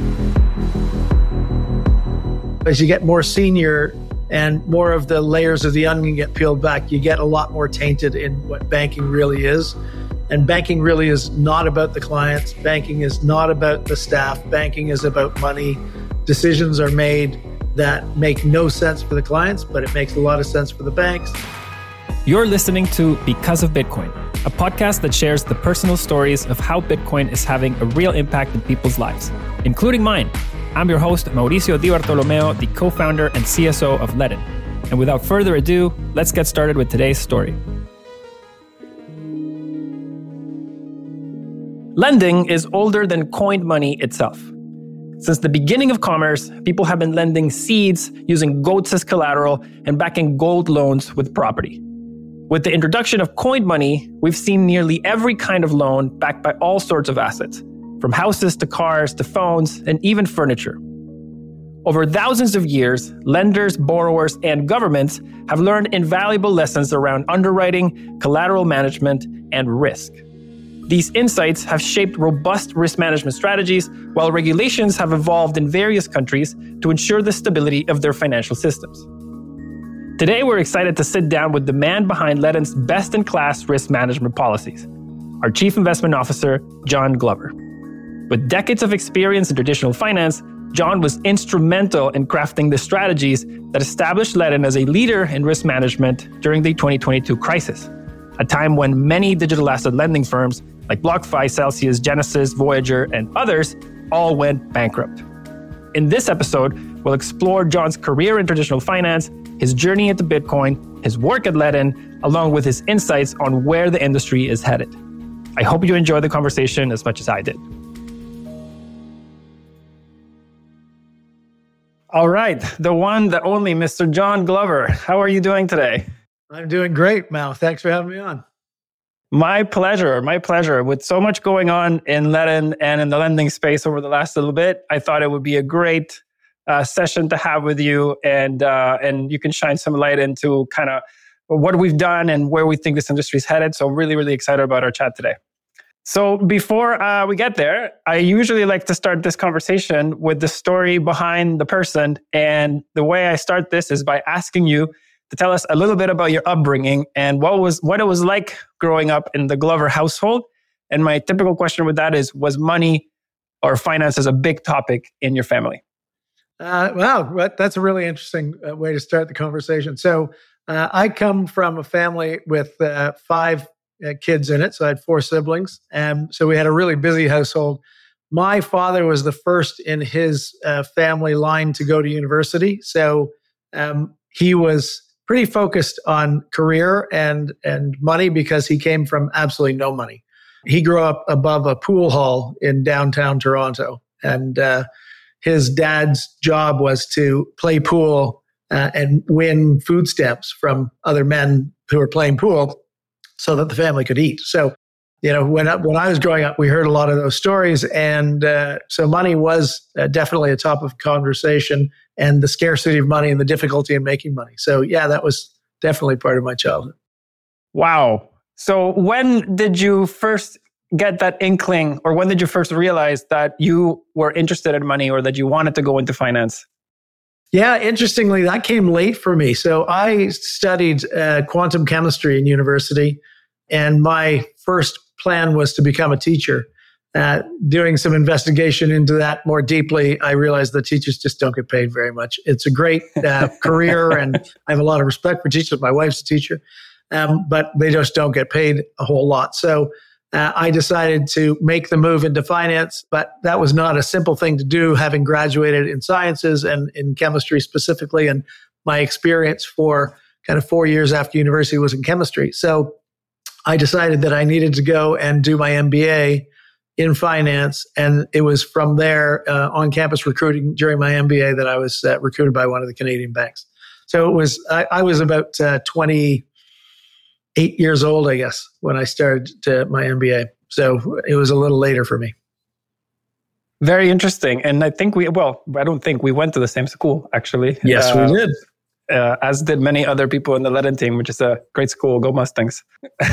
As you get more senior and more of the layers of the onion get peeled back, you get a lot more tainted in what banking really is. And banking really is not about the clients. Banking is not about the staff. Banking is about money. Decisions are made that make no sense for the clients, but it makes a lot of sense for the banks. You're listening to Because of Bitcoin, a podcast that shares the personal stories of how Bitcoin is having a real impact in people's lives, including mine. I'm your host, Mauricio Di Bartolomeo, the co-founder and CSO of Ledn. And without further ado, let's get started with today's story. Lending is older than coined money itself. Since the beginning of commerce, people have been lending seeds using goats as collateral and backing gold loans with property. With the introduction of coined money, we've seen nearly every kind of loan backed by all sorts of assets, from houses to cars to phones and even furniture. Over thousands of years, lenders, borrowers, and governments have learned invaluable lessons around underwriting, collateral management, and risk. These insights have shaped robust risk management strategies, while regulations have evolved in various countries to ensure the stability of their financial systems. Today, we're excited to sit down with the man behind Ledn's best-in-class risk management policies, our Chief Investment Officer, John Glover. With decades of experience in traditional finance, John was instrumental in crafting the strategies that established Ledn as a leader in risk management during the 2022 crisis, a time when many digital asset lending firms like BlockFi, Celsius, Genesis, Voyager, and others all went bankrupt. In this episode, we'll explore John's career in traditional finance, his journey into Bitcoin, his work at Ledn, along with his insights on where the industry is headed. I hope you enjoy the conversation as much as I did. All right, the one, the only Mr. John Glover. How are you doing today? I'm doing great, Mal. Thanks for having me on. My pleasure. With so much going on in Ledn and in the lending space over the last little bit, I thought it would be a great session to have with you, and you can shine some light into kind of what we've done and where we think this industry is headed. So really, really excited about our chat today. So before we get there, I usually like to start this conversation with the story behind the person. And the way I start this is by asking you to tell us a little bit about your upbringing and what it was like growing up in the Glover household. And my typical question with that is, was money or finances a big topic in your family? Wow, that's a really interesting way to start the conversation. So I come from a family with 5 kids in it. So I had 4 siblings. And so we had a really busy household. My father was the first in his family line to go to university. So he was pretty focused on career and money because he came from absolutely no money. He grew up above a pool hall in downtown Toronto. And his dad's job was to play pool and win food stamps from other men who were playing pool, so that the family could eat. So, when I was growing up, we heard a lot of those stories. And so money was definitely a topic of conversation, and the scarcity of money and the difficulty in making money. So yeah, that was definitely part of my childhood. Wow. So when did you first get that inkling, or when did you first realize that you were interested in money or that you wanted to go into finance? Yeah, interestingly, that came late for me. So I studied quantum chemistry in university, and my first plan was to become a teacher. Doing some investigation into that more deeply, I realized that teachers just don't get paid very much. It's a great career, and I have a lot of respect for teachers. My wife's a teacher, but they just don't get paid a whole lot. So I decided to make the move into finance, but that was not a simple thing to do, having graduated in sciences and in chemistry specifically. And my experience for kind of 4 years after university was in chemistry. So I decided that I needed to go and do my MBA in finance. And it was from there on campus recruiting during my MBA that I was recruited by one of the Canadian banks. So it was, I was about 28 years old, I guess, when I started my MBA. So it was a little later for me. Very interesting. And I think we went to the same school, actually. Yes, we did. As did many other people in the Ledn team, which is a great school. Go Mustangs.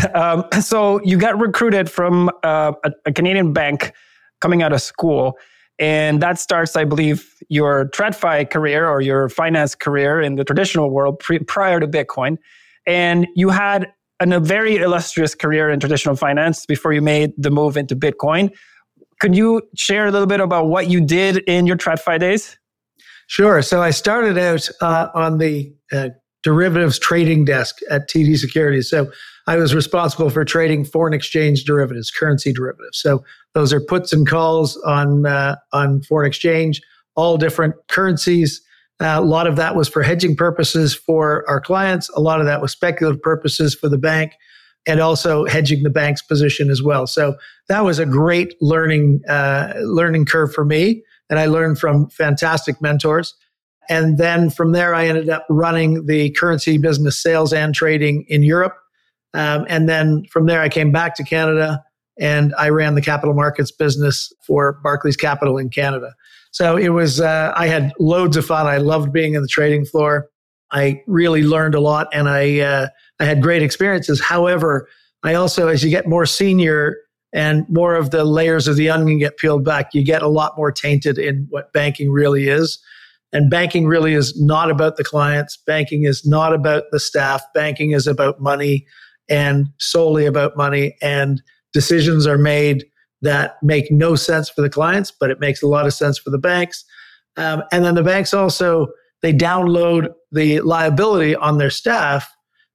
So you got recruited from a Canadian bank coming out of school. And that starts, I believe, your TradFi career or your finance career in the traditional world prior to Bitcoin. And you had a very illustrious career in traditional finance before you made the move into Bitcoin. Could you share a little bit about what you did in your TradFi days? Sure. So I started out on the derivatives trading desk at TD Securities. So I was responsible for trading foreign exchange derivatives, currency derivatives. So those are puts and calls on foreign exchange, all different currencies. A lot of that was for hedging purposes for our clients. A lot of that was speculative purposes for the bank, and also hedging the bank's position as well. So that was a great learning curve for me, and I learned from fantastic mentors. And then from there, I ended up running the currency business sales and trading in Europe. And then from there, I came back to Canada and I ran the capital markets business for Barclays Capital in Canada. So it was, I had loads of fun. I loved being in the trading floor. I really learned a lot and I had great experiences. However, I also, as you get more senior and more of the layers of the onion get peeled back, you get a lot more tainted in what banking really is. And banking really is not about the clients. Banking is not about the staff. Banking is about money and solely about money. And decisions are made that make no sense for the clients, but it makes a lot of sense for the banks. And then the banks also, they download the liability on their staff,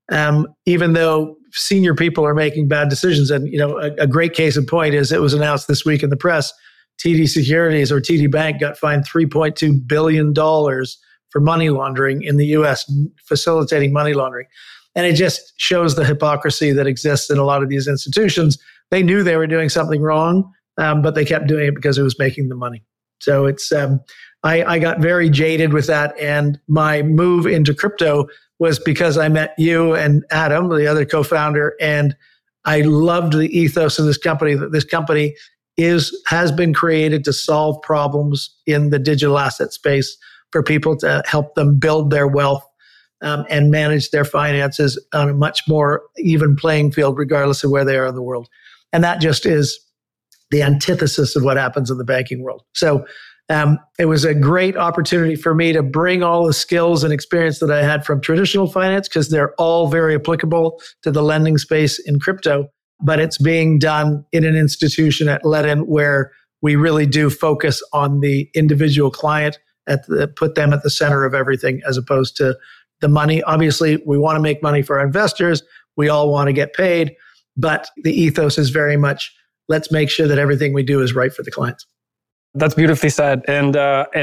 even though senior people are making bad decisions. And, you know, a great case in point is it was announced this week in the press, TD Securities or TD Bank got fined $3.2 billion for money laundering in the US, facilitating money laundering. And it just shows the hypocrisy that exists in a lot of these institutions. They knew they were doing something wrong, but they kept doing it because it was making them money. So it's, I got very jaded with that. And my move into crypto was because I met you and Adam, the other co-founder, and I loved the ethos of this company, that this company has been created to solve problems in the digital asset space for people to help them build their wealth and manage their finances on a much more even playing field, regardless of where they are in the world. And that just is the antithesis of what happens in the banking world. So it was a great opportunity for me to bring all the skills and experience that I had from traditional finance, because they're all very applicable to the lending space in crypto. But it's being done in an institution at Ledn where we really do focus on the individual client, put them at the center of everything as opposed to the money. Obviously, we want to make money for our investors. We all want to get paid. But the ethos is very much, let's make sure that everything we do is right for the clients. That's beautifully said. And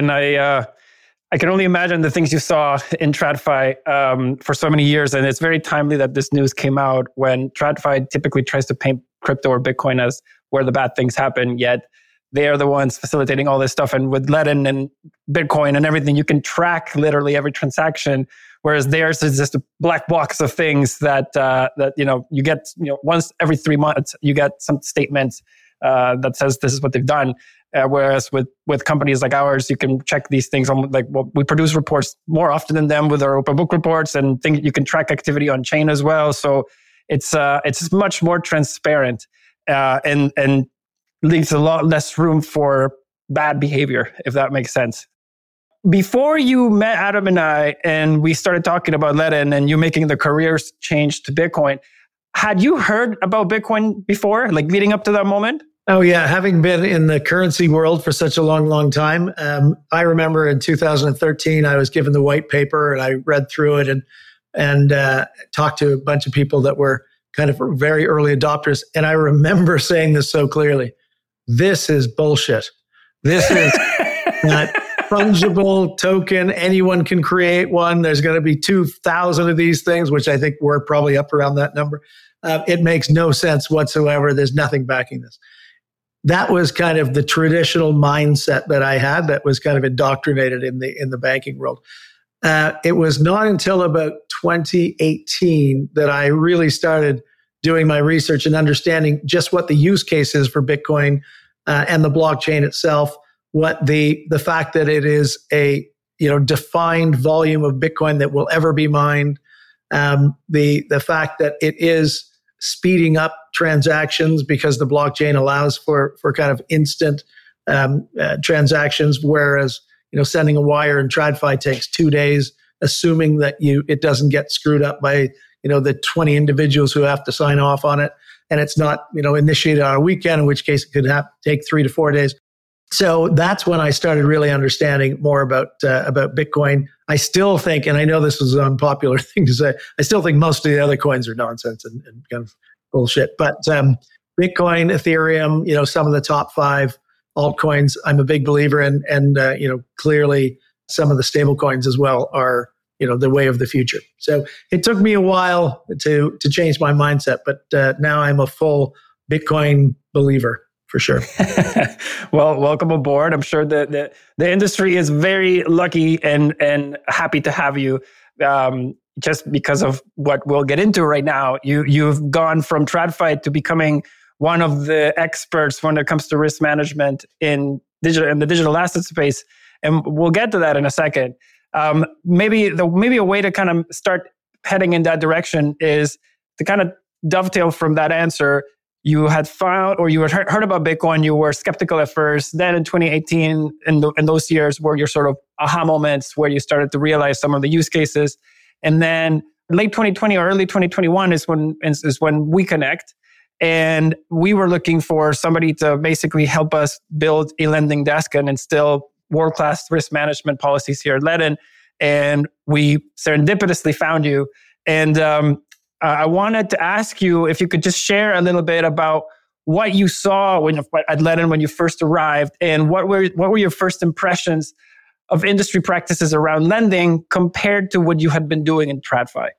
I can only imagine the things you saw in TradFi for so many years. And it's very timely that this news came out when TradFi typically tries to paint crypto or Bitcoin as where the bad things happen, yet they are the ones facilitating all this stuff. And with Ledn and Bitcoin and everything, you can track literally every transaction, whereas theirs is just a black box of things that you get, once every 3 months, you get some statement that says this is what they've done. Whereas with companies like ours, you can check these things on, we produce reports more often than them with our open book reports, and you can track activity on chain as well. So it's much more transparent and leaves a lot less room for bad behavior, if that makes sense. Before you met Adam and I, and we started talking about Ledn and you making the careers change to Bitcoin, had you heard about Bitcoin before, like leading up to that moment? Oh, yeah. Having been in the currency world for such a long, long time, I remember in 2013, I was given the white paper and I read through it and talked to a bunch of people that were kind of very early adopters. And I remember saying this so clearly, this is bullshit. This is not fungible token. Anyone can create one. There's going to be 2,000 of these things, which I think we're probably up around that number. It makes no sense whatsoever. There's nothing backing this. That was kind of the traditional mindset that I had that was kind of indoctrinated in the banking world. It was not until about 2018 that I really started doing my research and understanding just what the use case is for Bitcoin and the blockchain itself, what the fact that it is a defined volume of Bitcoin that will ever be mined, the fact that it is speeding up transactions because the blockchain allows for kind of instant transactions, whereas sending a wire in TradFi takes 2 days, assuming that it doesn't get screwed up by the 20 individuals who have to sign off on it, and it's not initiated on a weekend, in which case it could take 3 to 4 days. So that's when I started really understanding more about Bitcoin. I still think, and I know this is an unpopular thing to say, I still think most of the other coins are nonsense and kind of bullshit. But Bitcoin, Ethereum, some of the top 5 altcoins, I'm a big believer in, and clearly some of the stable coins as well are the way of the future. So it took me a while to change my mindset, but now I'm a full Bitcoin believer. For sure. Well, welcome aboard. I'm sure that the industry is very lucky and happy to have you. Just because of what we'll get into right now, you've gone from TradFi to becoming one of the experts when it comes to risk management in the digital asset space, and we'll get to that in a second. Maybe a way to kind of start heading in that direction is to kind of dovetail from that answer. You had found, or you had heard about Bitcoin, you were skeptical at first. Then in 2018, in those years were your sort of aha moments where you started to realize some of the use cases. And then late 2020 or early 2021 is when we connect. And we were looking for somebody to basically help us build a lending desk and instill world-class risk management policies here at Ledn. And we serendipitously found you. And I wanted to ask you if you could just share a little bit about what you saw at Ledn when you first arrived, and what were your first impressions of industry practices around lending compared to what you had been doing in TradFi.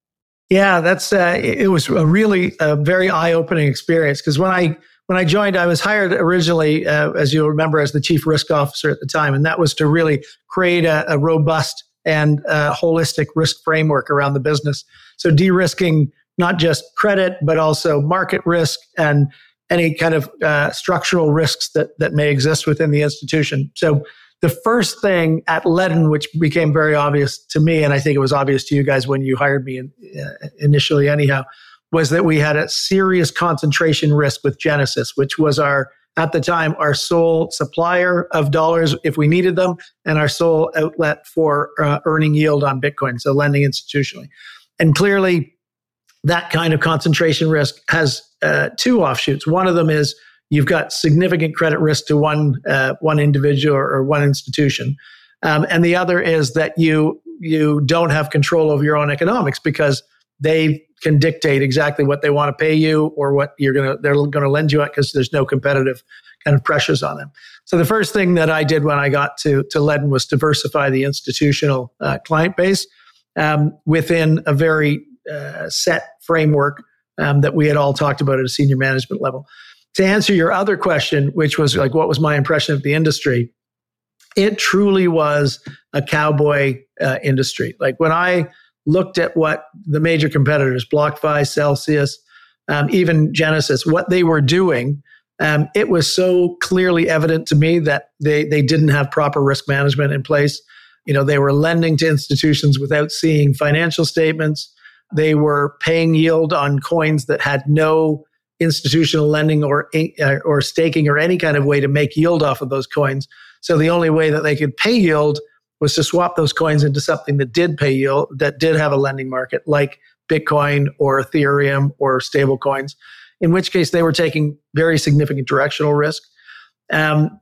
Yeah, it was a really very eye-opening experience, because when I joined, I was hired originally, as you'll remember, as the chief risk officer at the time, and that was to really create a robust and holistic risk framework around the business. So de-risking not just credit, but also market risk and any kind of structural risks that may exist within the institution. So the first thing at Ledn, which became very obvious to me, and I think it was obvious to you guys when you hired me initially anyhow, was that we had a serious concentration risk with Genesis, which was at the time, our sole supplier of dollars if we needed them, and our sole outlet for earning yield on Bitcoin, so lending institutionally. And clearly, that kind of concentration risk has 2 offshoots. One of them is you've got significant credit risk to one individual or one institution. And the other is that you don't have control over your own economics, because they can dictate exactly what they want to pay you or what they're going to lend you at, because there's no competitive kind of pressures on them. So the first thing that I did when I got to Ledn was diversify the institutional client base within a very set framework that we had all talked about at a senior management level. To answer your other question, which was like, what was my impression of the industry? It truly was a cowboy industry. Like when I looked at what the major competitors, BlockFi, Celsius, even Genesis, what they were doing, it was so clearly evident to me that they didn't have proper risk management in place. They were lending to institutions without seeing financial statements. They were paying yield on coins that had no institutional lending or staking or any kind of way to make yield off of those coins. So the only way that they could pay yield was to swap those coins into something that did pay yield, that did have a lending market, like Bitcoin or Ethereum or stable coins, in which case they were taking very significant directional risk. And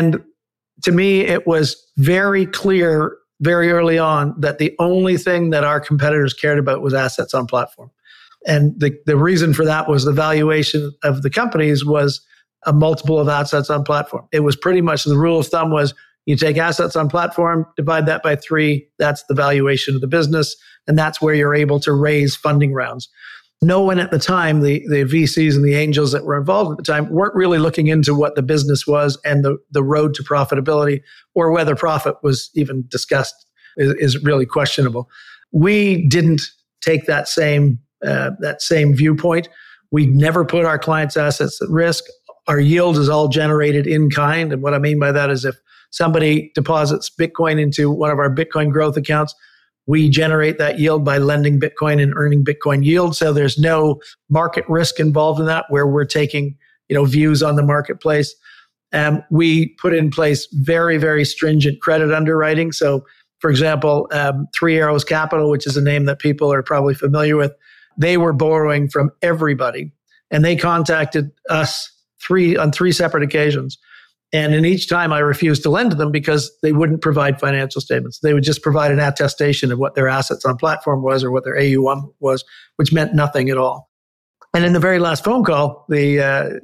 to me, it was very clear very early on that the only thing that our competitors cared about was assets on platform. And the reason for that was the valuation of the companies was a multiple of assets on platform. It was pretty much the rule of thumb was you take assets on platform, divide that by 3, that's the valuation of the business, and that's where you're able to raise funding rounds. No one at the time, the VCs and the angels that were involved at the time, weren't really looking into what the business was and the road to profitability, or whether profit was even discussed is really questionable. We didn't take that same viewpoint. We never put our clients' assets at risk. Our yield is all generated in kind. And what I mean by that is if somebody deposits Bitcoin into one of our Bitcoin growth accounts, we generate that yield by lending Bitcoin and earning Bitcoin yield. So there's no market risk involved in that, where we're taking, views on the marketplace. we put in place very, very stringent credit underwriting. So, for example, Three Arrows Capital, which is a name that people are probably familiar with, they were borrowing from everybody. And they contacted us on three separate occasions. And in each time I refused to lend to them because they wouldn't provide financial statements. They would just provide an attestation of what their assets on platform was or what their AUM was, which meant nothing at all. And in the very last phone call, the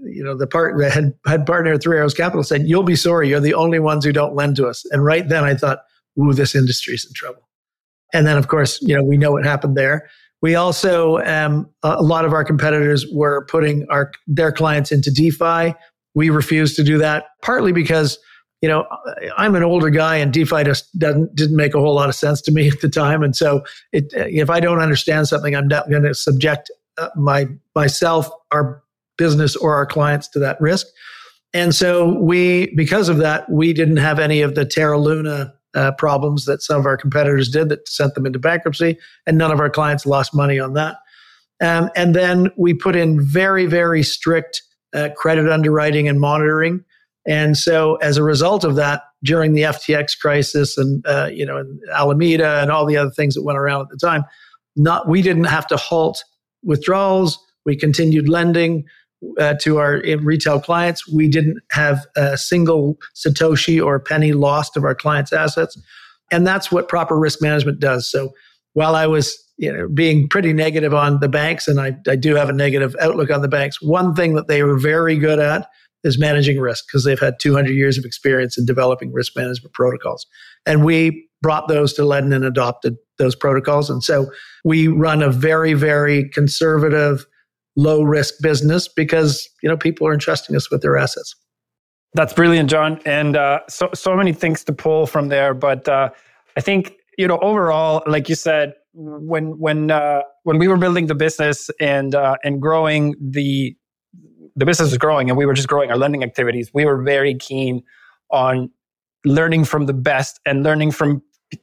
head partner at Three Arrows Capital said, "You'll be sorry. You're the only ones who don't lend to us." And right then I thought, "Ooh, this industry's in trouble." And then, of course, we know what happened there. We also, a lot of our competitors were putting their clients into DeFi. We refused to do that, partly because, I'm an older guy and DeFi just didn't make a whole lot of sense to me at the time. And so if I don't understand something, I'm not going to subject myself, our business, or our clients to that risk. And so because of that, we didn't have any of the Terra Luna problems that some of our competitors did that sent them into bankruptcy, and none of our clients lost money on that. And then we put in very, very strict credit underwriting and monitoring. And so as a result of that, during the FTX crisis and and Alameda and all the other things that went around at the time, we didn't have to halt withdrawals. We continued lending to our retail clients. We didn't have a single Satoshi or penny lost of our clients' assets. And that's what proper risk management does. So while I was being pretty negative on the banks, and I do have a negative outlook on the banks, one thing that they were very good at is managing risk, because they've had 200 years of experience in developing risk management protocols. And we brought those to Ledn and adopted those protocols. And so we run a very, very conservative, low risk business because, people are entrusting us with their assets. That's brilliant, John. And so many things to pull from there. But I think, overall, like you said, when we were building the business and growing, the business was growing and we were just growing our lending activities, we were very keen on learning from the best and learning from,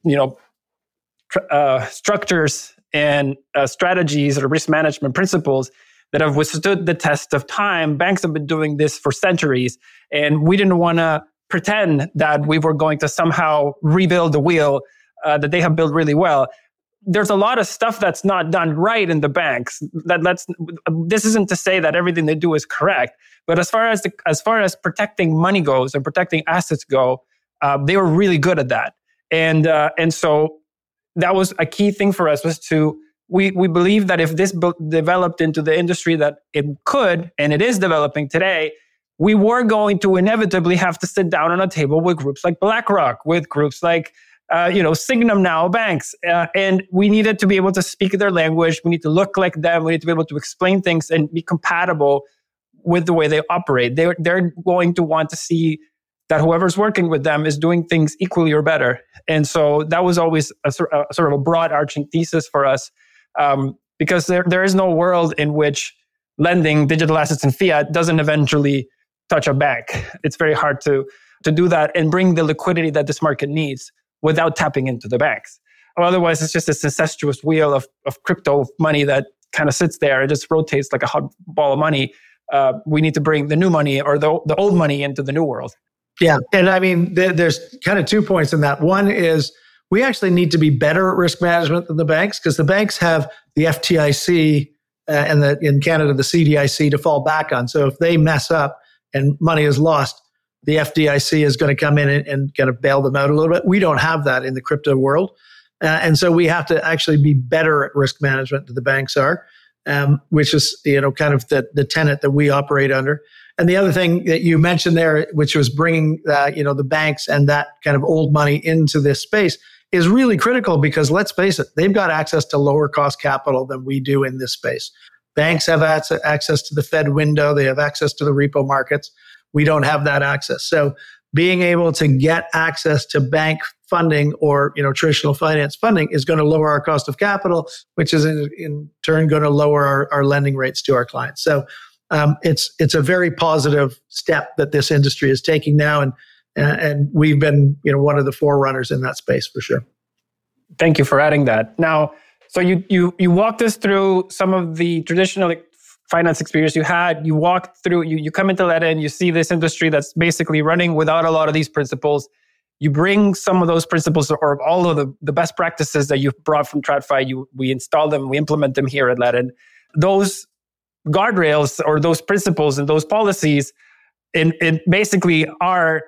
structures and strategies or risk management principles that have withstood the test of time. Banks have been doing this for centuries, and we didn't want to pretend that we were going to somehow rebuild the wheel that they have built really well. There's a lot of stuff that's not done right in the banks. This isn't to say that everything they do is correct, but as far as protecting money goes and protecting assets go, they were really good at that. And so that was a key thing for us, was to we believe that if this developed into the industry that it could, and it is developing today, we were going to inevitably have to sit down on a table with groups like BlackRock, with groups like Sygnum now, banks, and we needed to be able to speak their language. We need to look like them. We need to be able to explain things and be compatible with the way they operate. They're going to want to see that whoever's working with them is doing things equally or better. And so that was always a sort of a broad arching thesis for us, because there is no world in which lending digital assets and fiat doesn't eventually touch a bank. It's very hard to do that and bring the liquidity that this market needs without tapping into the banks. Otherwise, it's just this incestuous wheel of crypto money that kind of sits there. It just rotates like a hot ball of money. We need to bring the new money or the old money into the new world. Yeah. And I mean, there's kind of 2 points in that. One is we actually need to be better at risk management than the banks, because the banks have the FDIC and in Canada, the CDIC to fall back on. So if they mess up and money is lost, the FDIC is going to come in and kind of bail them out a little bit. We don't have that in the crypto world. And so we have to actually be better at risk management than the banks are, which is, kind of the tenet that we operate under. And the other thing that you mentioned there, which was bringing, the banks and that kind of old money into this space, is really critical, because let's face it, they've got access to lower cost capital than we do in this space. Banks have access to the Fed window. They have access to the repo markets. We don't have that access. So being able to get access to bank funding or, traditional finance funding is going to lower our cost of capital, which is in turn going to lower our lending rates to our clients. So it's a very positive step that this industry is taking now. And we've been, one of the forerunners in that space for sure. Thank you for adding that. Now, so you walked us through some of the traditional finance experience you had, you walk through, you come into Ledn, you see this industry that's basically running without a lot of these principles. You bring some of those principles or all of the best practices that you've brought from TradFi, we install them, we implement them here at Ledn. Those guardrails or those principles and those policies it basically are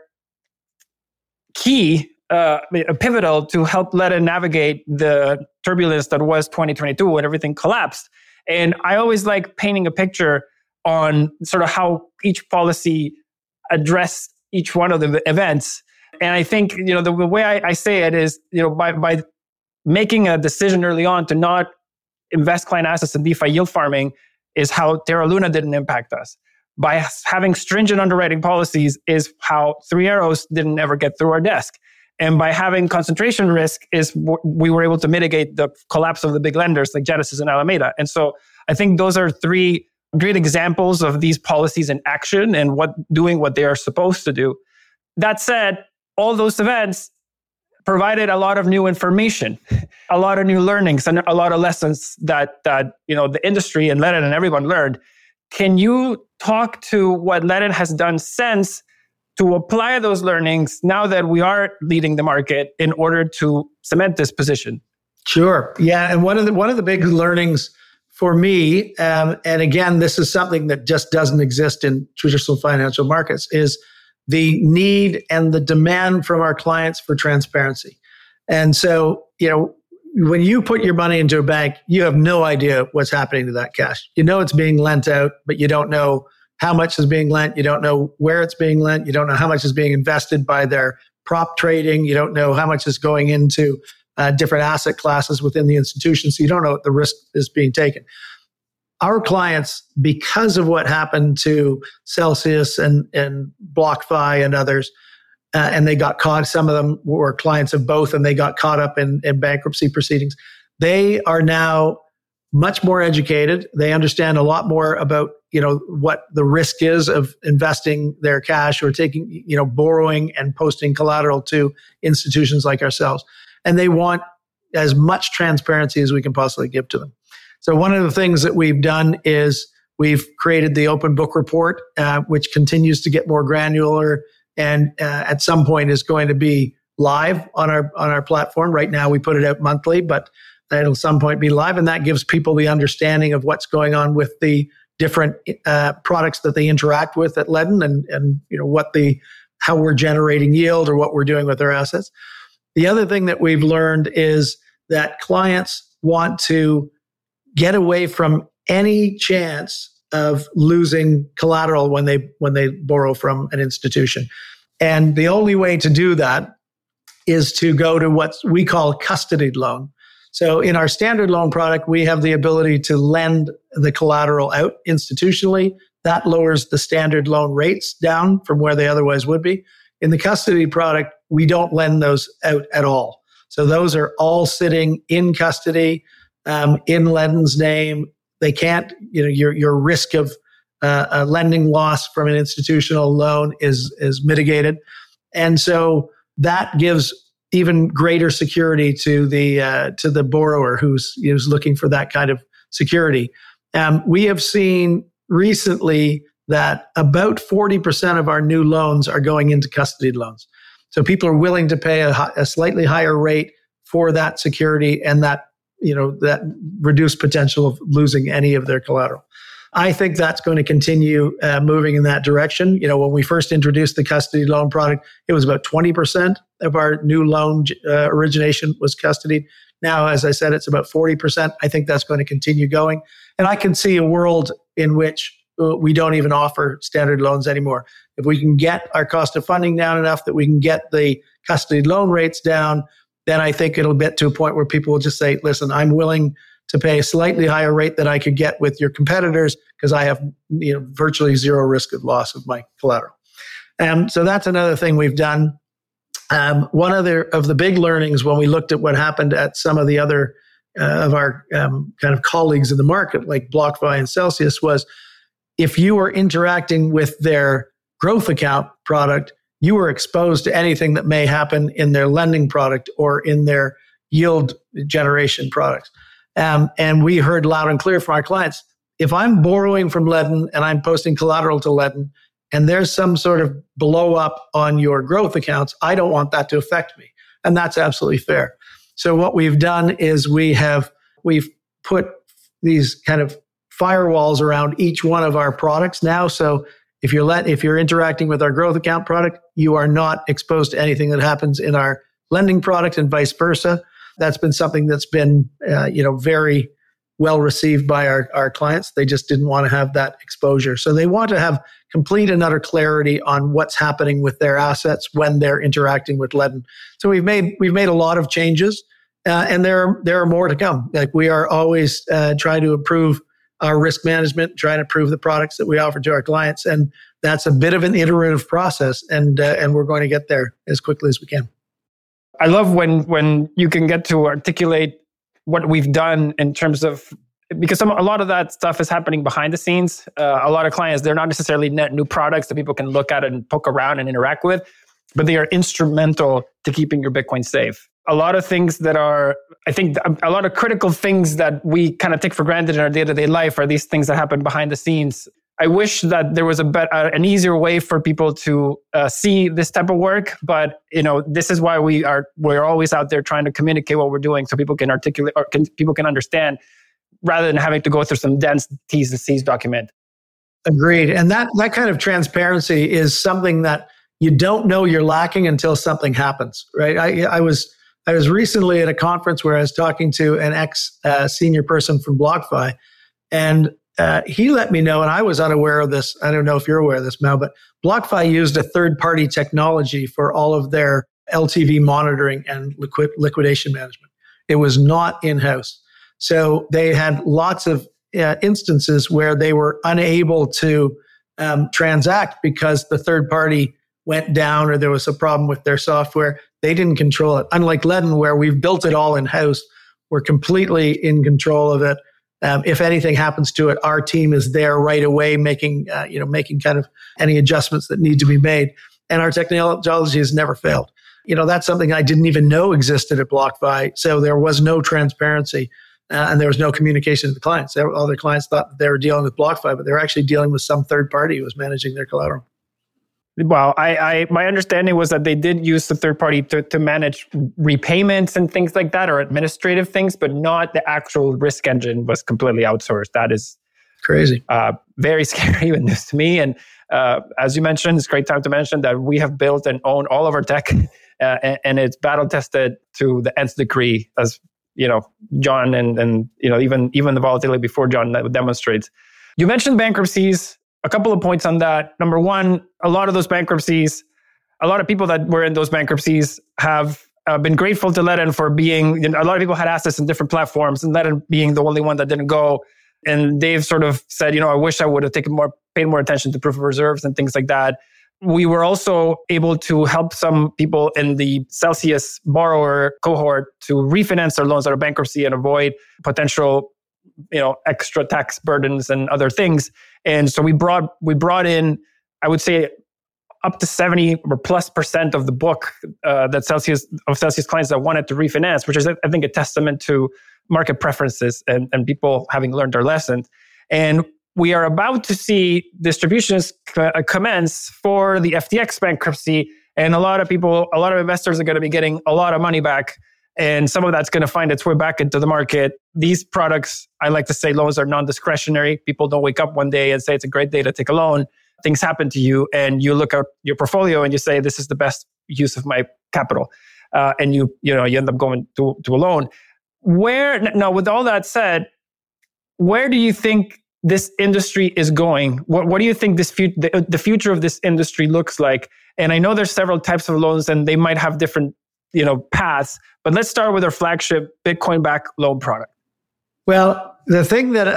key, pivotal to help Ledn navigate the turbulence that was 2022 when everything collapsed. And I always like painting a picture on sort of how each policy addressed each one of the events. And I think, the way I say it is, by making a decision early on to not invest client assets in DeFi yield farming is how Terra Luna didn't impact us. By having stringent underwriting policies is how Three Arrows didn't ever get through our desk. And by having concentration risk is we were able to mitigate the collapse of the big lenders like Genesis and Alameda. And so I think those are three great examples of these policies in action and doing what they are supposed to do. That said, all those events provided a lot of new information, a lot of new learnings, and a lot of lessons that the industry and Ledn and everyone learned. Can you talk to what Ledn has done since to apply those learnings now that we are leading the market in order to cement this position? Sure. Yeah, and one of the big learnings for me, and again, this is something that just doesn't exist in traditional financial markets, is the need and the demand from our clients for transparency. And so, when you put your money into a bank, you have no idea what's happening to that cash. You know it's being lent out, but you don't know how much is being lent. You don't know where it's being lent. You don't know how much is being invested by their prop trading. You don't know how much is going into different asset classes within the institution. So you don't know what the risk is being taken. Our clients, because of what happened to Celsius and BlockFi and others, and they got caught, some of them were clients of both, and they got caught up in bankruptcy proceedings. They are now much more educated. They understand a lot more about, what the risk is of investing their cash or taking, borrowing and posting collateral to institutions like ourselves. And they want as much transparency as we can possibly give to them. So one of the things that we've done is we've created the open book report, which continues to get more granular and at some point is going to be live on our platform. Right now we put it out monthly, but it'll at some point be live. And that gives people the understanding of what's going on with the different products that they interact with at Ledn and how we're generating yield or what we're doing with their assets. The other thing that we've learned is that clients want to get away from any chance of losing collateral when they borrow from an institution. And the only way to do that is to go to what we call a custodied loan. So in our standard loan product, we have the ability to lend the collateral out institutionally. That lowers the standard loan rates down from where they otherwise would be. In the custody product, we don't lend those out at all. So those are all sitting in custody, in Ledn's name. They can't, your risk of a lending loss from an institutional loan is mitigated. And so that gives even greater security to the borrower who's looking for that kind of security. We have seen recently that about 40% of our new loans are going into custodied loans. So people are willing to pay a slightly higher rate for that security and that reduced potential of losing any of their collateral. I think that's going to continue moving in that direction. When we first introduced the custody loan product, it was about 20% of our new loan origination was custodied. Now, as I said, it's about 40%. I think that's going to continue going. And I can see a world in which we don't even offer standard loans anymore. If we can get our cost of funding down enough that we can get the custody loan rates down, then I think it'll get to a point where people will just say, listen, I'm willing to pay a slightly higher rate than I could get with your competitors because I have virtually zero risk of loss of my collateral. So that's another thing we've done. One of the big learnings when we looked at what happened at some of the other of our kind of colleagues in the market, like BlockFi and Celsius, was if you were interacting with their growth account product, you were exposed to anything that may happen in their lending product or in their yield generation products. And we heard loud and clear from our clients, if I'm borrowing from Ledn and I'm posting collateral to Ledn, and there's some sort of blow up on your growth accounts, I don't want that to affect me. And that's absolutely fair. So what we've done is we've put these kind of firewalls around each one of our products now. So if you're interacting with our growth account product, you are not exposed to anything that happens in our lending product and vice versa. That's been something that's been very well received by our clients. They just didn't want to have that exposure. So they want to have complete and utter clarity on what's happening with their assets when they're interacting with Ledn. So we've made a lot of changes, and there are more to come. Like, we are always trying to improve our risk management, trying to improve the products that we offer to our clients, and that's a bit of an iterative process, and we're going to get there as quickly as we can. I love when you can get to articulate what we've done in terms of, because a lot of that stuff is happening behind the scenes. A lot of clients, they're not necessarily net new products that people can look at and poke around and interact with, but they are instrumental to keeping your Bitcoin safe. A lot of things that are, I think, a lot of critical things that we kind of take for granted in our day-to-day life are these things that happen behind the scenes. I wish that there was an easier way for people to see this type of work, but this is why we're always out there trying to communicate what we're doing so people can articulate or people can understand, rather than having to go through some dense T's and C's document. Agreed. And that kind of transparency is something that you don't know you're lacking until something happens, right? I was recently at a conference where I was talking to an ex-senior person from BlockFi, and he let me know, and I was unaware of this. I don't know if you're aware of this, Mel, but BlockFi used a third-party technology for all of their LTV monitoring and liquidation management. It was not in-house. So they had lots of instances where they were unable to transact because the third party went down or there was a problem with their software. They didn't control it. Unlike Ledn, where we've built it all in-house, we're completely in control of it. If anything happens to it, our team is there right away, making kind of any adjustments that need to be made. And our technology has never failed. That's something I didn't even know existed at BlockFi. So there was no transparency. And there was no communication to the clients. All their clients thought that they were dealing with BlockFi, but they were actually dealing with some third party who was managing their collateral. Well, my understanding was that they did use the third party to manage repayments and things like that, or administrative things, but not the actual risk engine was completely outsourced. That is crazy. Very scary news to me. And as you mentioned, it's a great time to mention that we have built and own all of our tech, and it's battle tested to the nth degree, as John and even the volatility before John demonstrates. You mentioned bankruptcies. A couple of points on that. Number one, a lot of those bankruptcies, a lot of people that were in those bankruptcies have been grateful to Ledn for being, a lot of people had assets in different platforms and Ledn being the only one that didn't go. And they've sort of said, I wish I would have paid more attention to proof of reserves and things like that. We were also able to help some people in the Celsius borrower cohort to refinance their loans out of bankruptcy and avoid potential, extra tax burdens and other things. And so we brought in, I would say, up to 70 or plus % of the book that Celsius clients that wanted to refinance, which is, I think, a testament to market preferences and people having learned their lessons. And we are about to see distributions commence for the FTX bankruptcy. And a lot of investors are going to be getting a lot of money back. And some of that's going to find its way back into the market. These products, I like to say, loans are non-discretionary. People don't wake up one day and say, it's a great day to take a loan. Things happen to you, and you look at your portfolio and you say, this is the best use of my capital. And you end up going to a loan. Now, with all that said, where do you think this industry is going? What do you think the future of this industry looks like? And I know there's several types of loans and they might have different paths, but let's start with our flagship Bitcoin-backed loan product. Well, the thing that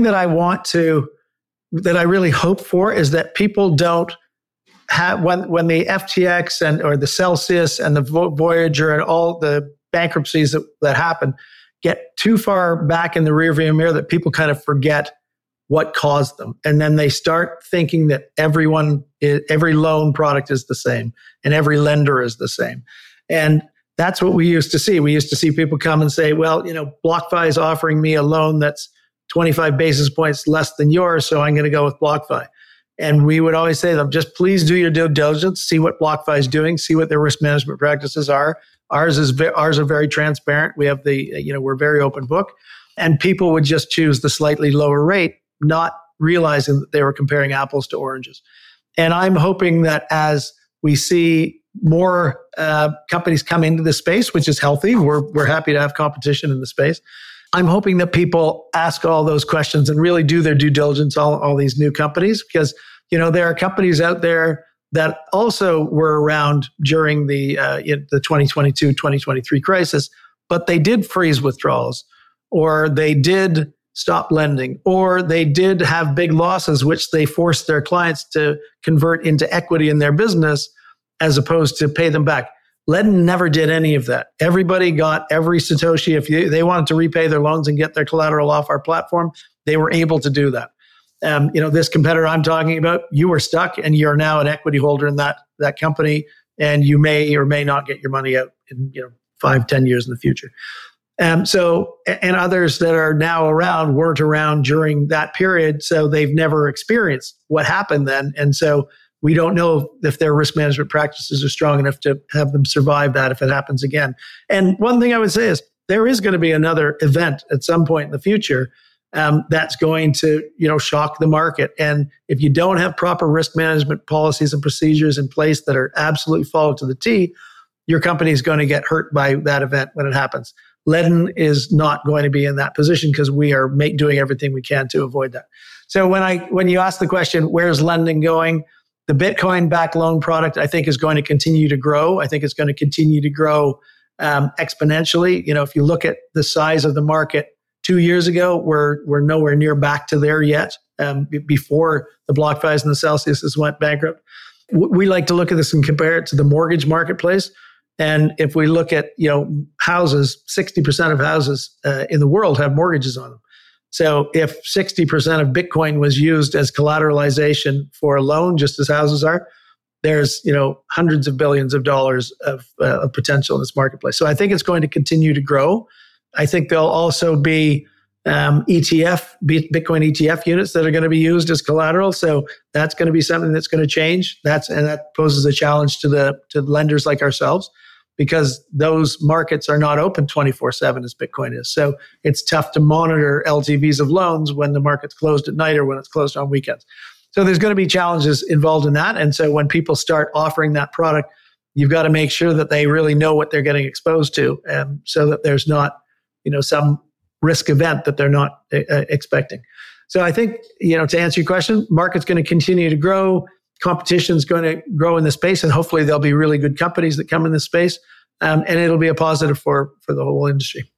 I really hope for is that people don't have, when the FTX or the Celsius and the Voyager and all the bankruptcies that happen get too far back in the rearview mirror, that people kind of forget what caused them. And then they start thinking that every loan product is the same and every lender is the same. And that's what we used to see. We used to see people come and say, well, BlockFi is offering me a loan that's 25 basis points less than yours, so I'm going to go with BlockFi. And we would always say to them, just please do your due diligence, see what BlockFi is doing, see what their risk management practices are. Ours are very transparent. We have we're very open book. And people would just choose the slightly lower rate, not realizing that they were comparing apples to oranges. And I'm hoping that as we see more companies come into the space, which is healthy, we're happy to have competition in the space. I'm hoping that people ask all those questions and really do their due diligence, all these new companies, because there are companies out there that also were around during the 2022-2023 crisis, but they did freeze withdrawals, or they did stop lending, or they did have big losses, which they forced their clients to convert into equity in their business as opposed to pay them back. Ledn never did any of that. Everybody got every Satoshi. If they wanted to repay their loans and get their collateral off our platform, they were able to do that. This competitor I'm talking about, you were stuck and you're now an equity holder in that company, and you may or may not get your money out in 5-10 years in the future. And others that are now around weren't around during that period, so they've never experienced what happened then. And so we don't know if their risk management practices are strong enough to have them survive that if it happens again. And one thing I would say is there is going to be another event at some point in the future that's going to shock the market. And if you don't have proper risk management policies and procedures in place that are absolutely followed to the T, your company is going to get hurt by that event when it happens. Ledn is not going to be in that position because we are doing everything we can to avoid that. So when you ask the question, where's lending going? The Bitcoin-backed loan product, I think, is going to continue to grow. I think it's going to continue to grow exponentially. If you look at the size of the market 2 years ago, we're nowhere near back to there yet. Before the BlockFis and the Celsiuses went bankrupt, we like to look at this and compare it to the mortgage marketplace. And if we look at houses, 60% of houses in the world have mortgages on them. So if 60% of Bitcoin was used as collateralization for a loan, just as houses are, there's hundreds of billions of dollars of potential in this marketplace. So I think it's going to continue to grow. I think there'll also be Bitcoin ETF units that are going to be used as collateral. So that's going to be something that's going to change. That poses a challenge to lenders like ourselves, because those markets are not open 24/7 as Bitcoin is. So it's tough to monitor LTVs of loans when the market's closed at night or when it's closed on weekends. So there's going to be challenges involved in that. And so when people start offering that product, you've got to make sure that they really know what they're getting exposed to, so that there's not some risk event that they're not expecting. So I think, to answer your question, market's going to continue to grow. Competition's going to grow in the space, and hopefully there'll be really good companies that come in this space, and it'll be a positive for the whole industry.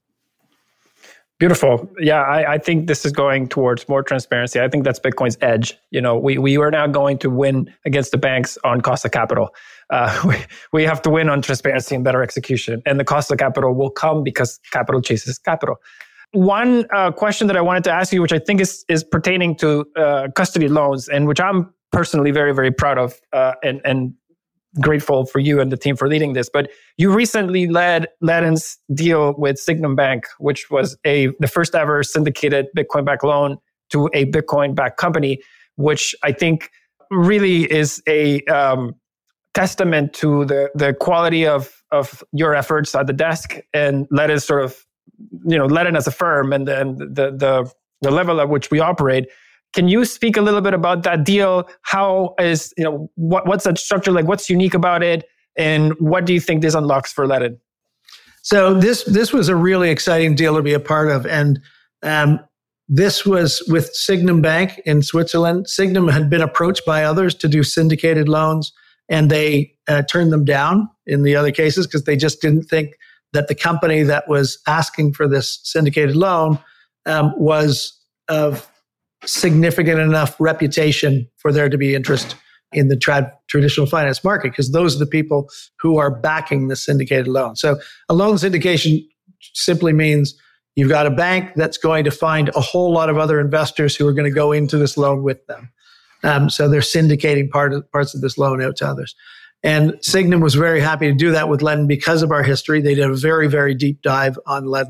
Beautiful. Yeah, I think this is going towards more transparency. I think that's Bitcoin's edge. We are now going to win against the banks on cost of capital. We have to win on transparency and better execution, and the cost of capital will come because capital chases capital. One question that I wanted to ask you, which I think is pertaining to custody loans, and which I'm personally very, very proud of and grateful for you and the team for leading this. But you recently led Ledn's deal with Sygnum Bank, which was the first ever syndicated Bitcoin-backed loan to a Bitcoin-backed company, which I think really is a testament to the quality of your efforts at the desk, and Ledn sort of, Ledn as a firm and the level at which we operate. Can you speak a little bit about that deal? How is, what's that structure like? What's unique about it? And what do you think this unlocks for Ledn? So this was a really exciting deal to be a part of. And this was with Sygnum Bank in Switzerland. Sygnum had been approached by others to do syndicated loans, and they turned them down in the other cases because they just didn't think that the company that was asking for this syndicated loan was of significant enough reputation for there to be interest in the traditional finance market, because those are the people who are backing the syndicated loan. So a loan syndication simply means you've got a bank that's going to find a whole lot of other investors who are going to go into this loan with them. So they're syndicating parts of this loan out to others. And Sygnum was very happy to do that with Ledn because of our history. They did a very, very deep dive on Ledn.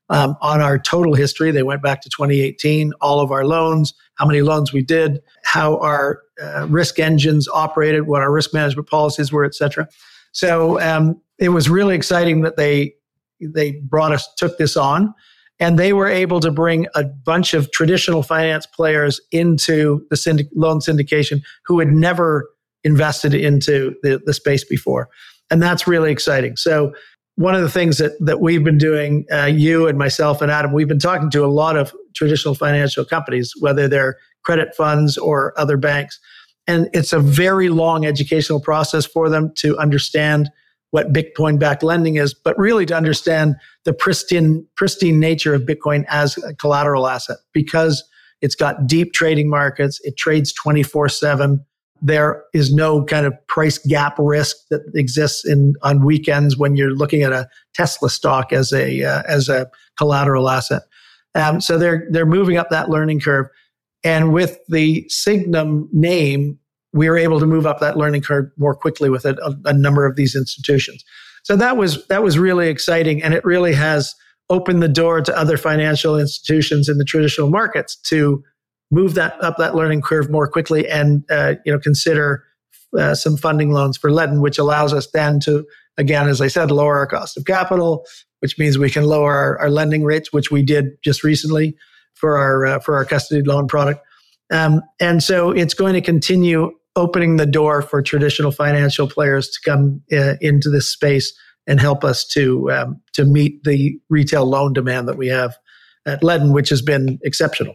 on our total history. They went back to 2018, all of our loans, how many loans we did, how our risk engines operated, what our risk management policies were, et cetera. So it was really exciting that they took this on, and they were able to bring a bunch of traditional finance players into the loan syndication who had never invested into the space before. And that's really exciting. So one of the things that we've been doing, you and myself and Adam, we've been talking to a lot of traditional financial companies, whether they're credit funds or other banks. And it's a very long educational process for them to understand what Bitcoin-backed lending is, but really to understand the pristine nature of Bitcoin as a collateral asset, because it's got deep trading markets. It trades 24/7. There is no kind of price gap risk that exists on weekends when you're looking at a Tesla stock as a collateral asset. So they're moving up that learning curve, and with the Sygnum name, we were able to move up that learning curve more quickly with a number of these institutions. So that was really exciting, and it really has opened the door to other financial institutions in the traditional markets to move up that learning curve more quickly and consider some funding loans for Ledn, which allows us then to, again, as I said, lower our cost of capital, which means we can lower our lending rates, which we did just recently for our custody loan product. And so it's going to continue opening the door for traditional financial players to come into this space and help us to meet the retail loan demand that we have at Ledn, which has been exceptional.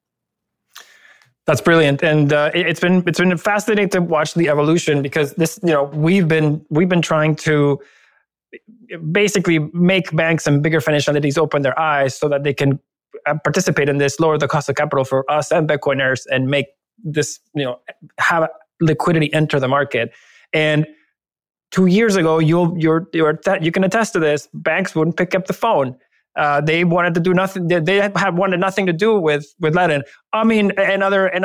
That's brilliant, and it's been fascinating to watch the evolution, because this, we've been trying to basically make banks and bigger financial entities open their eyes so that they can participate in this, lower the cost of capital for us and Bitcoiners, and make this, have liquidity enter the market. And 2 years ago, you can attest to this. Banks wouldn't pick up the phone. They wanted to do nothing. They wanted nothing to do with Ledn. I mean, and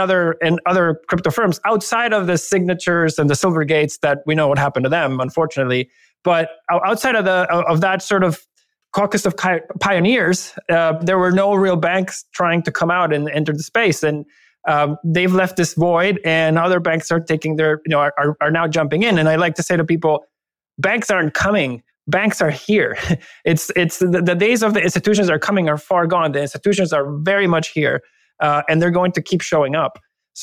other crypto firms outside of the Signatures and the Silvergates that we know what happened to them, unfortunately. But outside of that sort of caucus of pioneers, there were no real banks trying to come out and enter the space. And they've left this void, and other banks are taking are now jumping in. And I like to say to people, banks aren't coming. Banks are here. It's the days of the institutions are coming are far gone. The institutions are very much here, and they're going to keep showing up.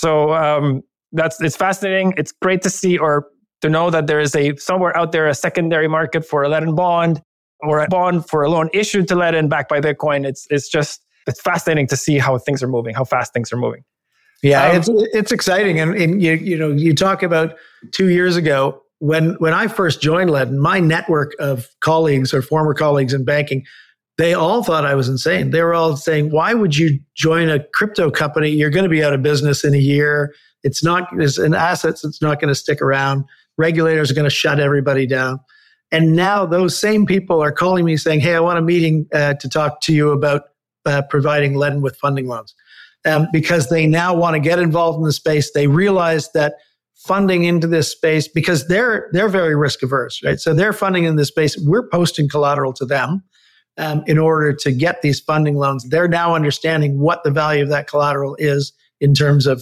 So it's fascinating. It's great to see or to know that there is somewhere out there a secondary market for a Ledn bond, or a bond for a loan issued to Ledn backed by Bitcoin. It's fascinating to see how things are moving, how fast things are moving. Yeah, it's exciting, and you talk about 2 years ago. When I first joined Ledn, my network of colleagues or former colleagues in banking, they all thought I was insane. They were all saying, "Why would you join a crypto company? You're going to be out of business in a year. It's an assets. It's not going to stick around. Regulators are going to shut everybody down." And now those same people are calling me saying, "Hey, I want a meeting to talk to you about providing Ledn with funding loans," because they now want to get involved in the space. They realize that funding into this space, because they're very risk averse, right? So they're funding in this space. We're posting collateral to them in order to get these funding loans. They're now understanding what the value of that collateral is in terms of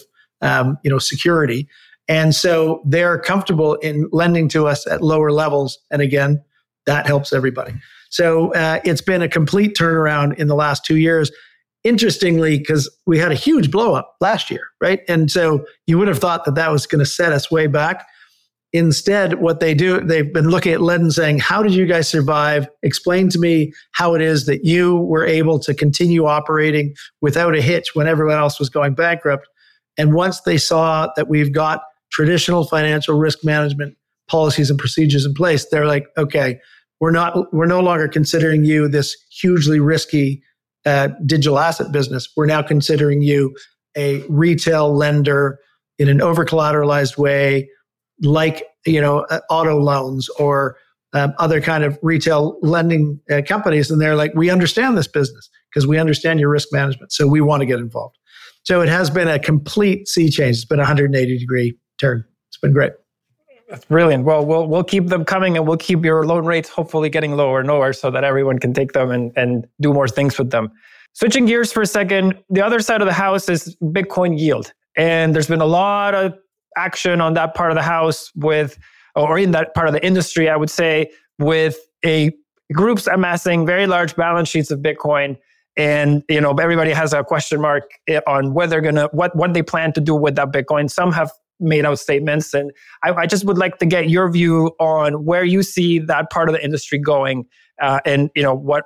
security, and so they're comfortable in lending to us at lower levels. And again, that helps everybody. So it's been a complete turnaround in the last 2 years. Interestingly, because we had a huge blow up last year, right? And so you would have thought that was going to set us way back. Instead, what they've been looking at Ledn saying, "How did you guys survive? Explain to me how it is that you were able to continue operating without a hitch when everyone else was going bankrupt." And once they saw that we've got traditional financial risk management policies and procedures in place, they're like, "Okay, we're no longer considering you this hugely risky digital asset business. We're now considering you a retail lender in an over-collateralized way, like auto loans or other kind of retail lending companies." And they're like, "We understand this business because we understand your risk management, so we want to get involved." So it has been a complete sea change. It's been a 180-degree turn. It's been great. That's brilliant. Well, we'll keep them coming, and we'll keep your loan rates hopefully getting lower and lower so that everyone can take them and do more things with them. Switching gears for a second, the other side of the house is Bitcoin yield. And there's been a lot of action on that part of the house or in that part of the industry, I would say, with groups amassing very large balance sheets of Bitcoin. And, everybody has a question mark on whether what they plan to do with that Bitcoin. Some have made out statements. And I just would like to get your view on where you see that part of the industry going, and what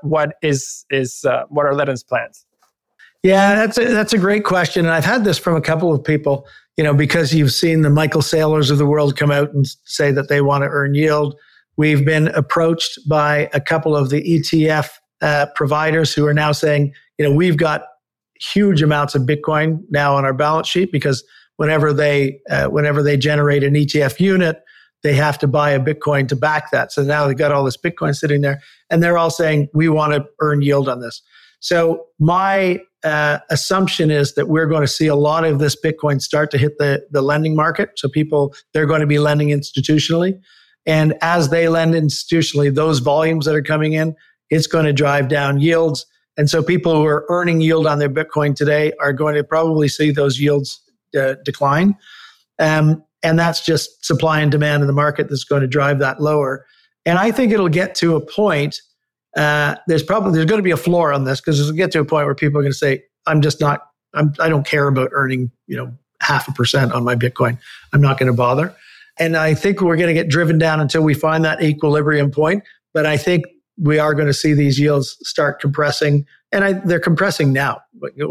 are Ledden's plans? Yeah, that's a great question, and I've had this from a couple of people. Because you've seen the Michael Saylors of the world come out and say that they want to earn yield. We've been approached by a couple of the ETF providers who are now saying, we've got huge amounts of Bitcoin now on our balance sheet because whenever they generate an ETF unit, they have to buy a Bitcoin to back that. So now they've got all this Bitcoin sitting there, and they're all saying, we want to earn yield on this. So my assumption is that we're going to see a lot of this Bitcoin start to hit the lending market. So they're going to be lending institutionally. And as they lend institutionally, those volumes that are coming in, it's going to drive down yields. And so people who are earning yield on their Bitcoin today are going to probably see those yields decline. And that's just supply and demand in the market that's going to drive that lower. And I think it'll get to a point, there's going to be a floor on this, because it'll get to a point where people are going to say, I don't care about earning, 0.5% on my Bitcoin. I'm not going to bother. And I think we're going to get driven down until we find that equilibrium point. But I think we are going to see these yields start compressing, and they're compressing now.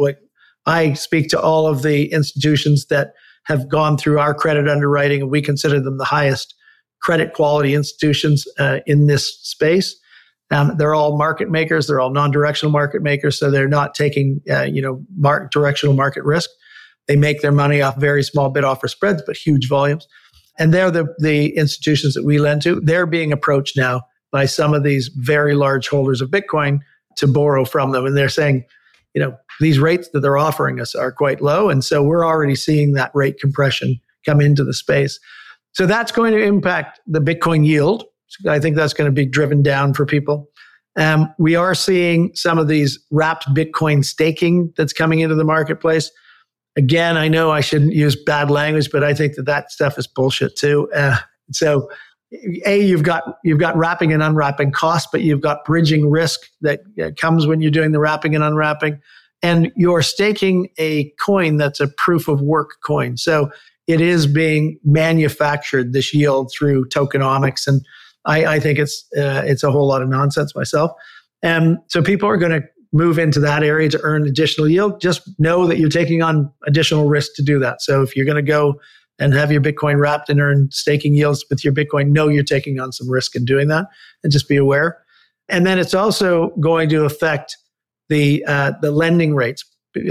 I speak to all of the institutions that have gone through our credit underwriting, and we consider them the highest credit quality institutions in this space. They're all market makers. They're all non-directional market makers, so they're not taking directional market risk. They make their money off very small bid offer spreads, but huge volumes. And they're the institutions that we lend to. They're being approached now by some of these very large holders of Bitcoin to borrow from them. And they're saying, these rates that they're offering us are quite low. And so we're already seeing that rate compression come into the space. So that's going to impact the Bitcoin yield. I think that's going to be driven down for people. We are seeing some of these wrapped Bitcoin staking that's coming into the marketplace. Again, I know I shouldn't use bad language, but I think that stuff is bullshit too. So you've got wrapping and unwrapping costs, but you've got bridging risk that comes when you're doing the wrapping and unwrapping. And you're staking a coin that's a proof of work coin. So it is being manufactured, this yield, through tokenomics. And I think it's a whole lot of nonsense myself. And so people are going to move into that area to earn additional yield. Just know that you're taking on additional risk to do that. So if you're going to go and have your Bitcoin wrapped and earn staking yields with your Bitcoin, know you're taking on some risk in doing that, and just be aware. And then it's also going to affect the lending rates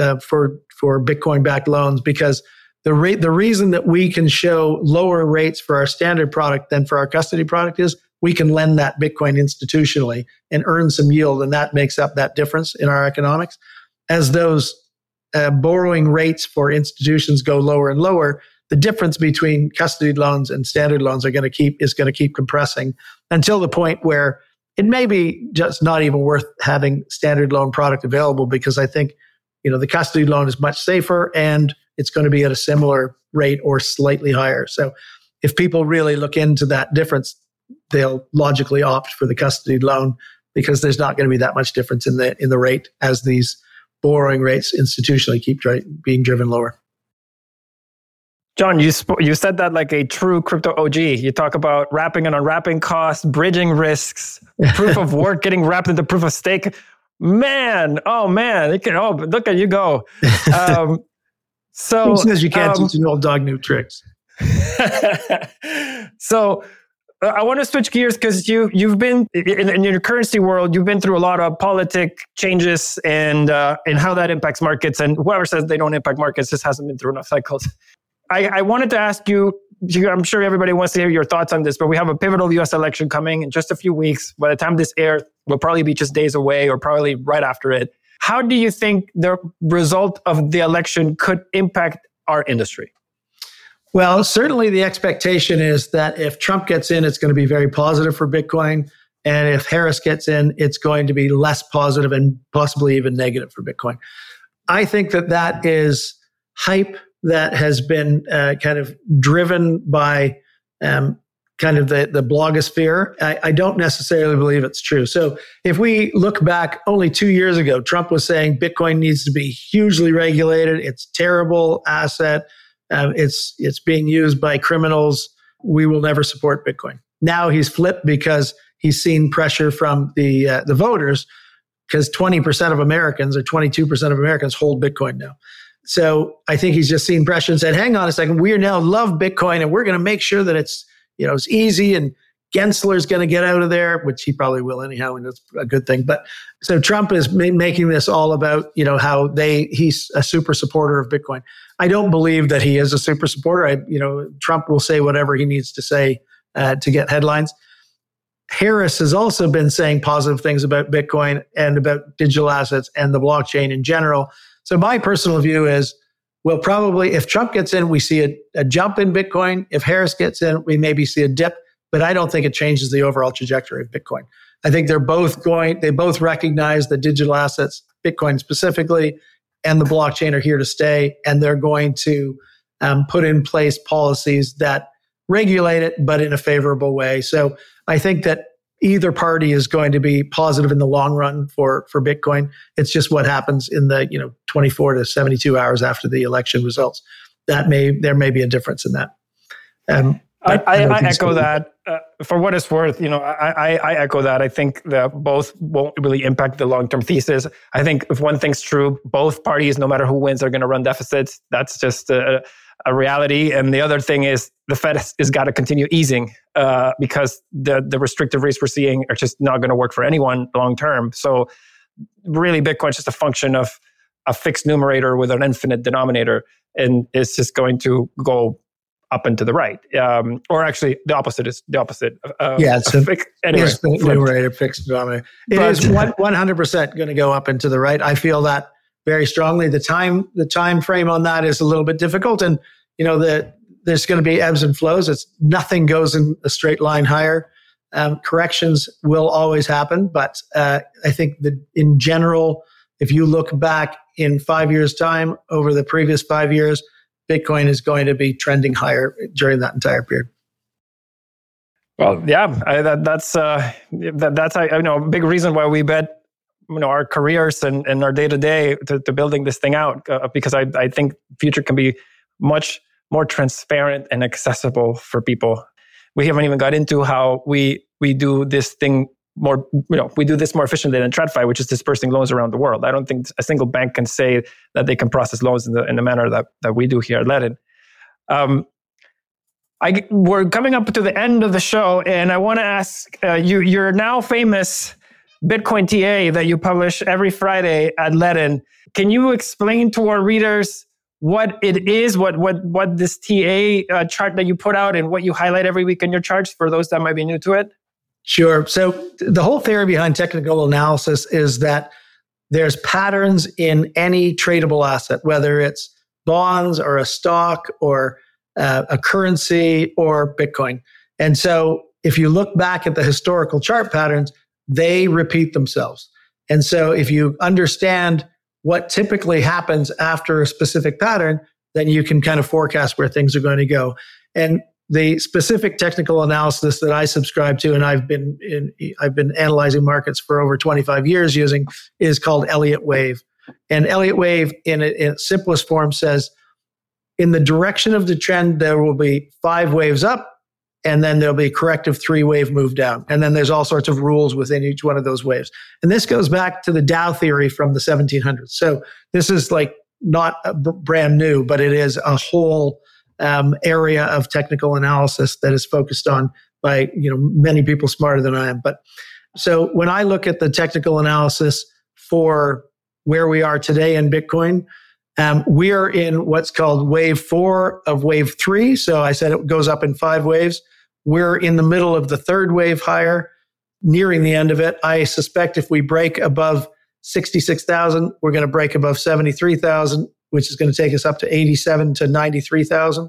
for Bitcoin-backed loans, because the reason that we can show lower rates for our standard product than for our custody product is we can lend that Bitcoin institutionally and earn some yield, and that makes up that difference in our economics. As those borrowing rates for institutions go lower and lower, the difference between custody loans and standard loans is going to keep compressing until the point where it may be just not even worth having standard loan product available, because I think the custody loan is much safer and it's going to be at a similar rate or slightly higher. So if people really look into that difference, they'll logically opt for the custody loan, because there's not going to be that much difference in the rate as these borrowing rates institutionally keep being driven lower. John, you said that like a true crypto OG. You talk about wrapping and unwrapping costs, bridging risks, proof of work getting wrapped into proof of stake. Man, look at you go. So who says you can't teach an old dog new tricks? So I want to switch gears, because you've been in your currency world. You've been through a lot of politic changes and how that impacts markets. And whoever says they don't impact markets just hasn't been through enough cycles. I wanted to ask you, I'm sure everybody wants to hear your thoughts on this, but we have a pivotal US election coming in just a few weeks. By the time this airs, we'll probably be just days away, or probably right after it. How do you think the result of the election could impact our industry? Well, certainly the expectation is that if Trump gets in, it's going to be very positive for Bitcoin. And if Harris gets in, it's going to be less positive and possibly even negative for Bitcoin. I think that is hype that has been kind of driven by kind of the blogosphere. I don't necessarily believe it's true. So if we look back only 2 years ago, Trump was saying Bitcoin needs to be hugely regulated. It's a terrible asset. It's being used by criminals. We will never support Bitcoin. Now he's flipped because he's seen pressure from the voters, because 20% of Americans or 22% of Americans hold Bitcoin now. So I think he's just seen pressure and said, hang on a second, we now love Bitcoin and we're going to make sure that it's easy, and Gensler's going to get out of there, which he probably will anyhow, and it's a good thing. But so Trump is making this all about, how he's a super supporter of Bitcoin. I don't believe that he is a super supporter. Trump will say whatever he needs to say to get headlines. Harris has also been saying positive things about Bitcoin and about digital assets and the blockchain in general. So my personal view is, well, probably if Trump gets in, we see a jump in Bitcoin. If Harris gets in, we maybe see a dip, but I don't think it changes the overall trajectory of Bitcoin. I think they both recognize that digital assets, Bitcoin specifically, and the blockchain are here to stay, and they're going to put in place policies that regulate it, but in a favorable way. So I think that either party is going to be positive in the long run for Bitcoin. It's just what happens in the 24 to 72 hours after the election results. There may be a difference in that. I echo that. For what it's worth, I echo that. I think that both won't really impact the long-term thesis. I think if one thing's true, both parties, no matter who wins, are going to run deficits. That's just a reality. And the other thing is the Fed has got to continue easing because the restrictive rates we're seeing are just not going to work for anyone long-term. So really, Bitcoin's just a function of a fixed numerator with an infinite denominator, and it's just going to go up and to the right. Or actually, the opposite is the opposite. It's the numerator, fixed denominator. It is 100% going to go up and to the right. I feel that very strongly. The time frame on that is a little bit difficult, and there's going to be ebbs and flows. Nothing goes in a straight line higher. Corrections will always happen, but I think that in general, if you look back in 5 years' time over the previous 5 years, Bitcoin is going to be trending higher during that entire period. Well, yeah, that's a big reason why we bet our careers and our day to day to building this thing out, because I think future can be much more transparent and accessible for people. We haven't even got into how we do this thing more. We do this more efficiently than TradFi, which is dispersing loans around the world. I don't think a single bank can say that they can process loans in the manner that we do here at Ledn. We're coming up to the end of the show, and I want to ask your now famous Bitcoin TA that you publish every Friday at Ledn. Can you explain to our readers what it is, what this TA chart that you put out and what you highlight every week in your charts for those that might be new to it? Sure. So the whole theory behind technical analysis is that there's patterns in any tradable asset, whether it's bonds or a stock or a currency or Bitcoin. And so if you look back at the historical chart patterns, they repeat themselves. And so if you understand what typically happens after a specific pattern, then you can kind of forecast where things are going to go. And the specific technical analysis that I subscribe to, and I've been analyzing markets for over 25 years using, is called Elliott Wave. And Elliott Wave, in its simplest form, says in the direction of the trend, there will be 5 waves up, and then there'll be a corrective 3-wave move down. And then there's all sorts of rules within each one of those waves. And this goes back to the Dow theory from the 1700s. So this is like not brand new, but it is a whole area of technical analysis that is focused on by many people smarter than I am. But so when I look at the technical analysis for where we are today in Bitcoin, we are in what's called wave 4 of wave 3. So I said it goes up in 5 waves. We're in the middle of the 3rd wave higher, nearing the end of it. I suspect if we break above 66,000, we're going to break above 73,000, which is going to take us up to 87 to 93,000.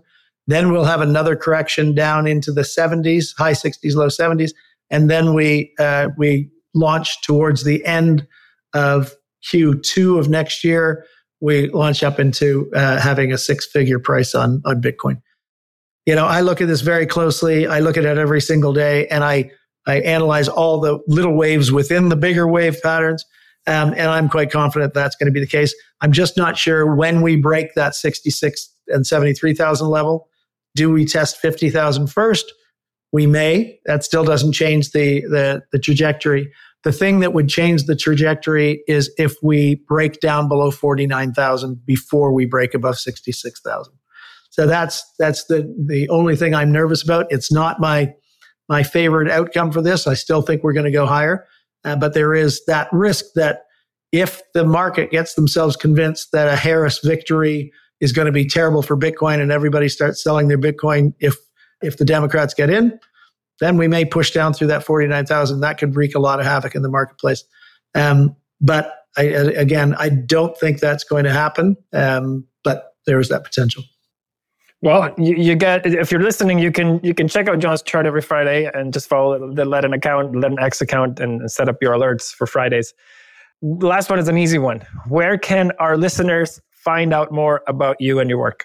Then we'll have another correction down into the 70s, high 60s, low 70s. And then we launch towards the end of Q2 of next year. We launch up into having a 6-figure price on Bitcoin. I look at this very closely. I look at it every single day, and I analyze all the little waves within the bigger wave patterns. And I'm quite confident that's going to be the case. I'm just not sure when we break that 66 and 73,000 level. Do we test 50,000 first? We may. That still doesn't change the trajectory. The thing that would change the trajectory is if we break down below 49,000 before we break above 66,000. So that's the only thing I'm nervous about. It's not my favorite outcome for this. I still think we're going to go higher. But there is that risk that if the market gets themselves convinced that a Harris victory is going to be terrible for Bitcoin and everybody starts selling their Bitcoin, if the Democrats get in, then we may push down through that 49,000. That could wreak a lot of havoc in the marketplace. But I don't think that's going to happen. But there is that potential. Well, you get, if you're listening, you can check out John's chart every Friday and just follow the Ledn account, Ledn X account, and set up your alerts for Fridays. The last one is an easy one. Where can our listeners find out more about you and your work?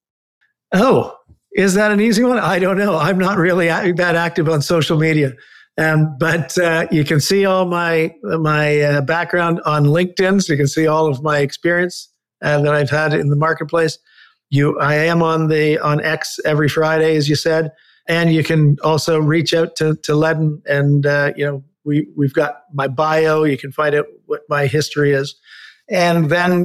Oh, is that an easy one? I don't know. I'm not really that active on social media. But you can see all my background on LinkedIn, so you can see all of my experience that I've had in the marketplace. I am on X every Friday, as you said, and you can also reach out to Ledn, and we've got my bio. You can find out what my history is, and then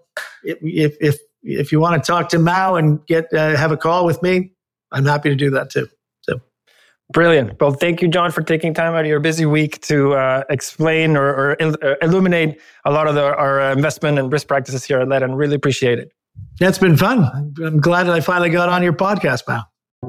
if you want to talk to Mao and have a call with me, I'm happy to do that too. So, brilliant. Well, thank you, John, for taking time out of your busy week to explain or illuminate a lot of our investment and risk practices here at Ledn. Really appreciate it. That's been fun. I'm glad that I finally got on your podcast, Mao.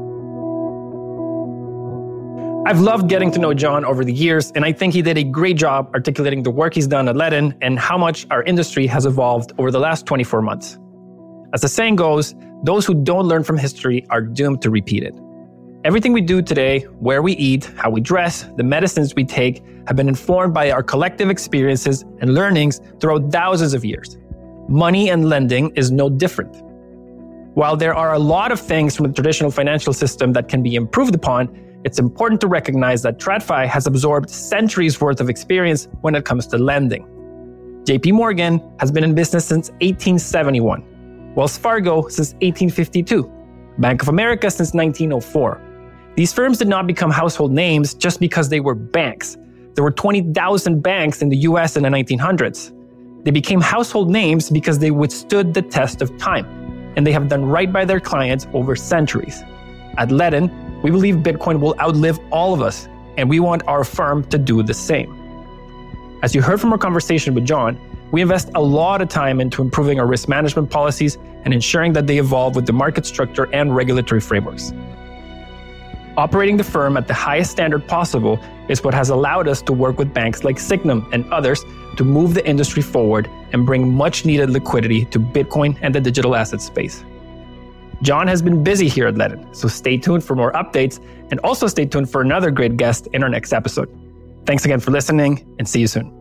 I've loved getting to know John over the years, and I think he did a great job articulating the work he's done at Ledn and how much our industry has evolved over the last 24 months. As the saying goes, those who don't learn from history are doomed to repeat it. Everything we do today, where we eat, how we dress, the medicines we take, have been informed by our collective experiences and learnings throughout thousands of years. Money and lending is no different. While there are a lot of things from the traditional financial system that can be improved upon, it's important to recognize that TradFi has absorbed centuries worth of experience when it comes to lending. JP Morgan has been in business since 1871, Wells Fargo since 1852, Bank of America since 1904. These firms did not become household names just because they were banks. There were 20,000 banks in the US in the 1900s. They became household names because they withstood the test of time, and they have done right by their clients over centuries. At Ledn, we believe Bitcoin will outlive all of us, and we want our firm to do the same. As you heard from our conversation with John, we invest a lot of time into improving our risk management policies and ensuring that they evolve with the market structure and regulatory frameworks. Operating the firm at the highest standard possible is what has allowed us to work with banks like Sygnum and others to move the industry forward and bring much needed liquidity to Bitcoin and the digital asset space. John has been busy here at Ledn, so stay tuned for more updates, and also stay tuned for another great guest in our next episode. Thanks again for listening, and see you soon.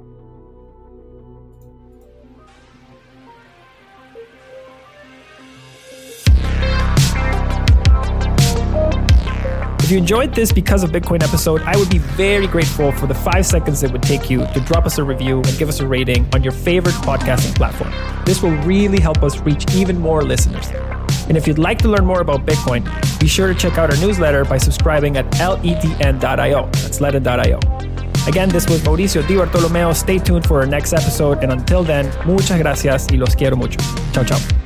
If you enjoyed this Because of Bitcoin episode, I would be very grateful for the 5 seconds it would take you to drop us a review and give us a rating on your favorite podcasting platform. This will really help us reach even more listeners. And if you'd like to learn more about Bitcoin, be sure to check out our newsletter by subscribing at ledn.io. That's ledn.io. Again, this was Mauricio Di Bartolomeo. Stay tuned for our next episode. And until then, muchas gracias y los quiero mucho. Chao, chao.